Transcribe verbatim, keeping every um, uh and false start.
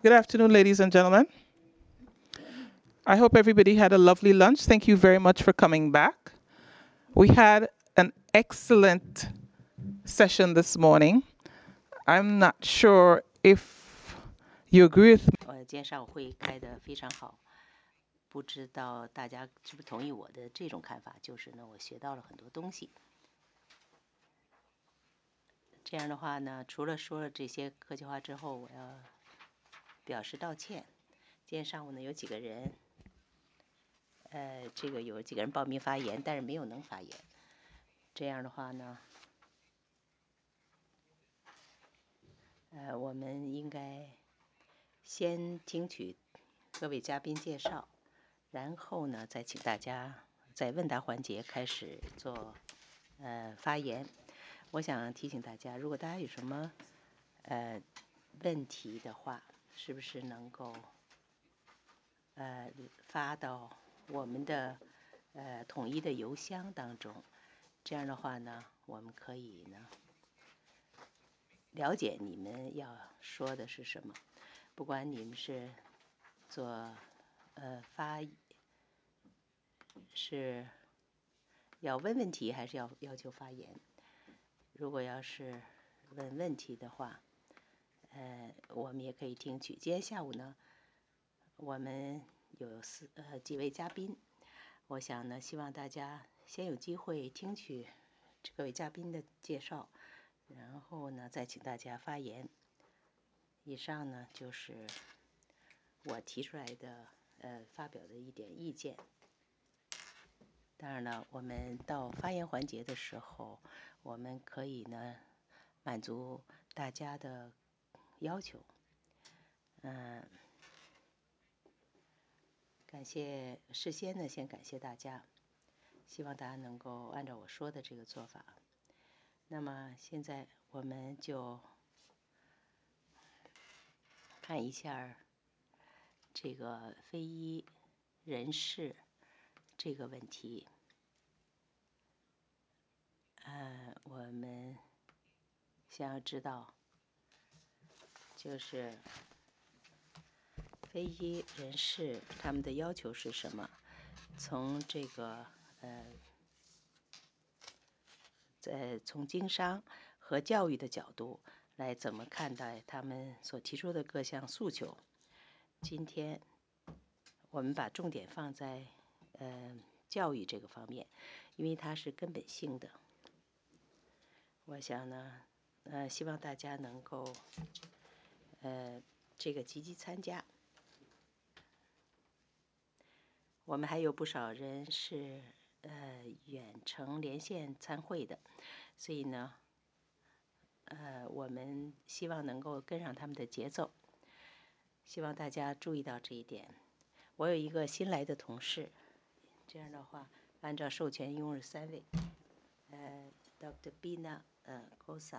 Good afternoon, ladies and gentlemen. I hope everybody had a lovely lunch. Thank you very much for coming back. We had an excellent session this morning. I'm not sure if you agree with me. 呃，今天上午会议开得非常好，不知道大家是不是同意我的这种看法？就是呢，我学到了很多东西。这样的话呢，除了说了这些客气话之后，我要表示道歉。今天上午呢，有几个人，呃，这个有几个人报名发言，但是没有能发言。这样的话呢，呃，我们应该先听取各位嘉宾介绍，然后呢，再请大家在问答环节开始做呃发言。我想提醒大家，如果大家有什么呃问题的话，是不是能够呃发到我们的呃统一的邮箱当中？这样的话呢，我们可以呢了解你们要说的是什么，不管你们是做呃发是要问问题，还是要要求发言。如果要是问问题的话，呃，我们也可以听取。今天下午呢，我们有四呃几位嘉宾，我想呢，希望大家先有机会听取各位嘉宾的介绍，然后呢，再请大家发言。以上呢，就是我提出来的呃发表的一点意见。当然了，我们到发言环节的时候，我们可以呢满足大家的要求。嗯，感谢事先呢，先感谢大家，希望大家能够按照我说的这个做法。那么现在我们就看一下这个非裔人士这个问题。呃，我们想要知道，就是非裔人士他们的要求是什么？从这个呃，在从经商和教育的角度来怎么看待他们所提出的各项诉求？今天我们把重点放在呃教育这个方面，因为它是根本性的。我想呢，呃，希望大家能够呃这个积极参加。我们还有不少人是呃远程连线参会的，所以呢，呃，我们希望能够跟上他们的节奏，希望大家注意到这一点。我有一个新来的同事，这样的话，按照授权一共是三位，呃，Doctor Bina 呃 Kosa。